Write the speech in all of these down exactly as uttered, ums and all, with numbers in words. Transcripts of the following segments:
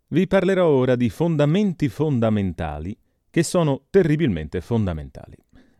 Vi parlerò ora di fondamenti fondamentali che sono terribilmente fondamentali.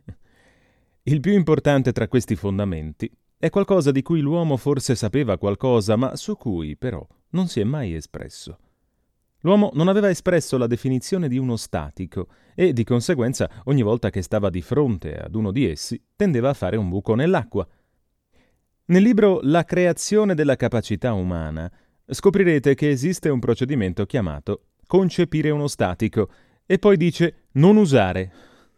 Il più importante tra questi fondamenti è qualcosa di cui l'uomo forse sapeva qualcosa, ma su cui però non si è mai espresso. L'uomo non aveva espresso la definizione di uno statico e, di conseguenza, ogni volta che stava di fronte ad uno di essi, tendeva a fare un buco nell'acqua. Nel libro La creazione della capacità umana scoprirete che esiste un procedimento chiamato concepire uno statico e poi dice non usare.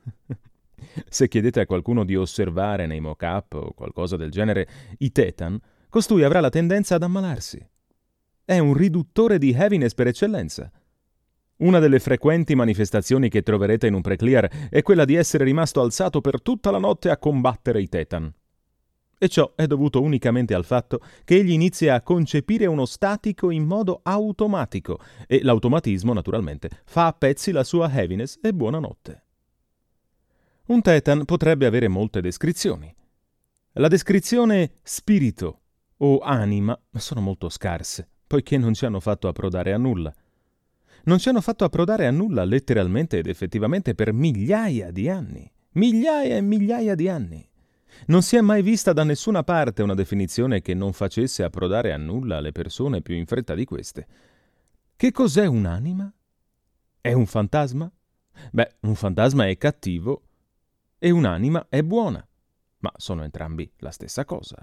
Se chiedete a qualcuno di osservare nei mock-up o qualcosa del genere i Tetan, costui avrà la tendenza ad ammalarsi. È un riduttore di heaviness per eccellenza. Una delle frequenti manifestazioni che troverete in un preclear è quella di essere rimasto alzato per tutta la notte a combattere i Tetan. E ciò è dovuto unicamente al fatto che egli inizia a concepire uno statico in modo automatico e l'automatismo, naturalmente, fa a pezzi la sua heaviness e buonanotte. Un Tetan potrebbe avere molte descrizioni. La descrizione spirito o anima sono molto scarse, poiché non ci hanno fatto approdare a nulla. Non ci hanno fatto approdare a nulla letteralmente ed effettivamente per migliaia di anni. Migliaia e migliaia di anni. Non si è mai vista da nessuna parte una definizione che non facesse approdare a nulla le persone più in fretta di queste. Che cos'è un'anima? È un fantasma? Beh, un fantasma è cattivo e un'anima è buona, ma sono entrambi la stessa cosa.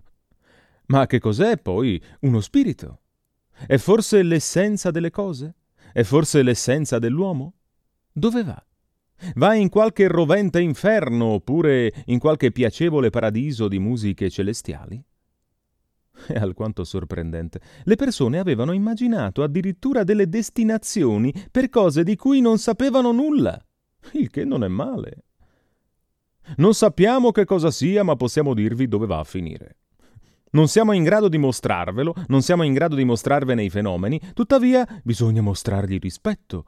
Ma che cos'è poi uno spirito? È forse l'essenza delle cose? È forse l'essenza dell'uomo? Dove va? Va in qualche rovente inferno oppure in qualche piacevole paradiso di musiche celestiali? È alquanto sorprendente. Le persone avevano immaginato addirittura delle destinazioni per cose di cui non sapevano nulla, il che non è male. Non sappiamo che cosa sia, ma possiamo dirvi dove va a finire. Non siamo in grado di mostrarvelo, non siamo in grado di mostrarvene i fenomeni, tuttavia bisogna mostrargli rispetto.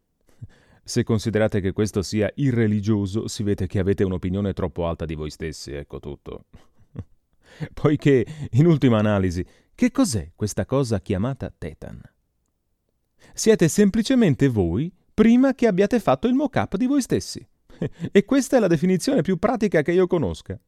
Se considerate che questo sia irreligioso, si vede che avete un'opinione troppo alta di voi stessi, ecco tutto. Poiché, in ultima analisi, che cos'è questa cosa chiamata Tetan? Siete semplicemente voi prima che abbiate fatto il mock-up di voi stessi. E questa è la definizione più pratica che io conosca.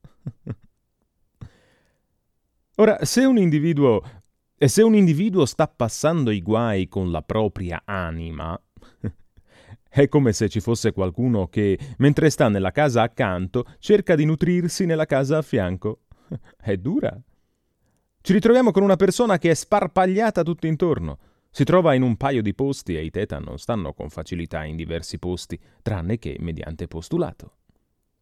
Ora, se un individuo, se un individuo sta passando i guai con la propria anima, è come se ci fosse qualcuno che, mentre sta nella casa accanto, cerca di nutrirsi nella casa a fianco. È dura. Ci ritroviamo con una persona che è sparpagliata tutto intorno. Si trova in un paio di posti e i Tetan non stanno con facilità in diversi posti, tranne che mediante postulato.